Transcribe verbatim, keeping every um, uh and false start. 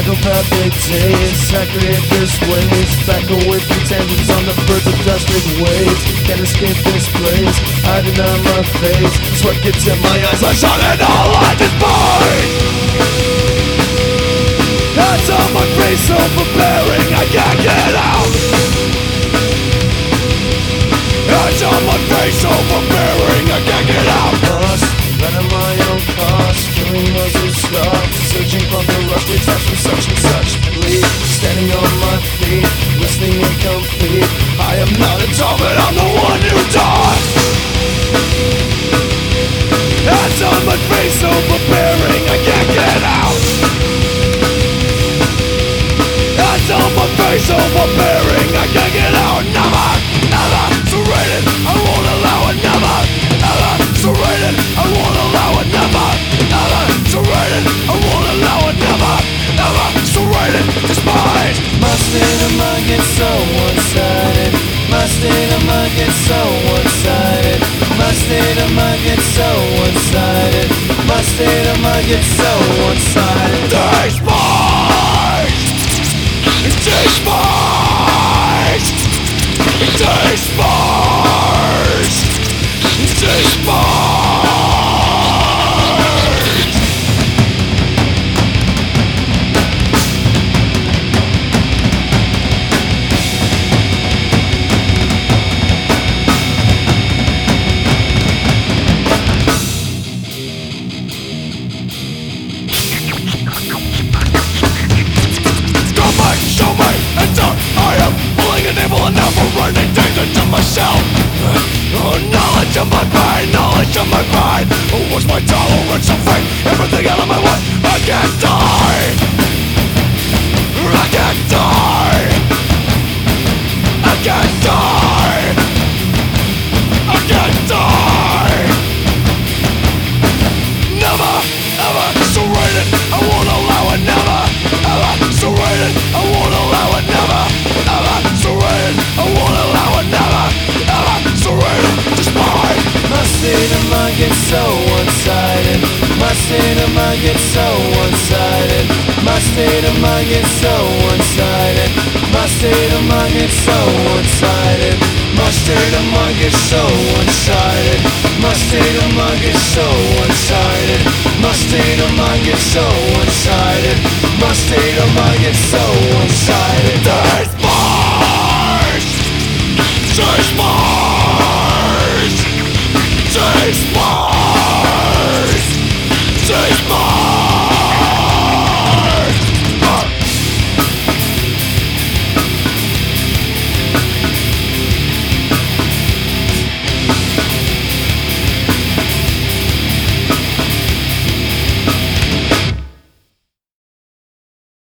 psychopathic days, accurate this ways, back with the tangents on the birds of plastic waves. Can't escape this place, hiding on my face. Sweat gets in my eyes, I shot it all like it's mine. Hands on my face, overbearing, I can't get out. Hands on my face, overbearing, I can't get out. Lost, running my own cost, killing those who stop, searching for the rough attacks from such and such bleed. Standing on my feet, listening incomplete. I am not a dog, but I'm the one who died. Hands on my face, overbearing, I can't get out. Hands on my face, overbearing, I can't get out. Never, never surrendered, I won't allow it. Never, never surrendered, I won't allow it. Never, never surrendered, I won't allow it. Never, never surrendered, despise. My state of mind gets so one-sided. My state of mind gets so one-sided. My state of mind gets so one-sided. My state of mind gets so one-sided. Despise, despise, despise, despise. Running danger to myself. Oh, knowledge of my pain, knowledge of my pain. What's my tolerance of fate? Everything out of my way. I can't die. I can't die. I can't die. I can't die. Never, ever surrender. I won't allow it. Never, ever surrender. I won't allow it. Never, ever surrender. I won't allow it. Never, ever surrender. Despise. My state of mind gets so one-sided. My state of mind gets so one-sided. My state of mind gets so one-sided. My state of mind gets so one-sided. My state of mind gets so one-sided. My state of mind gets so one-sided. My state of mind gets so one-sided. My state of mind gets so one-sided. Despise, despise.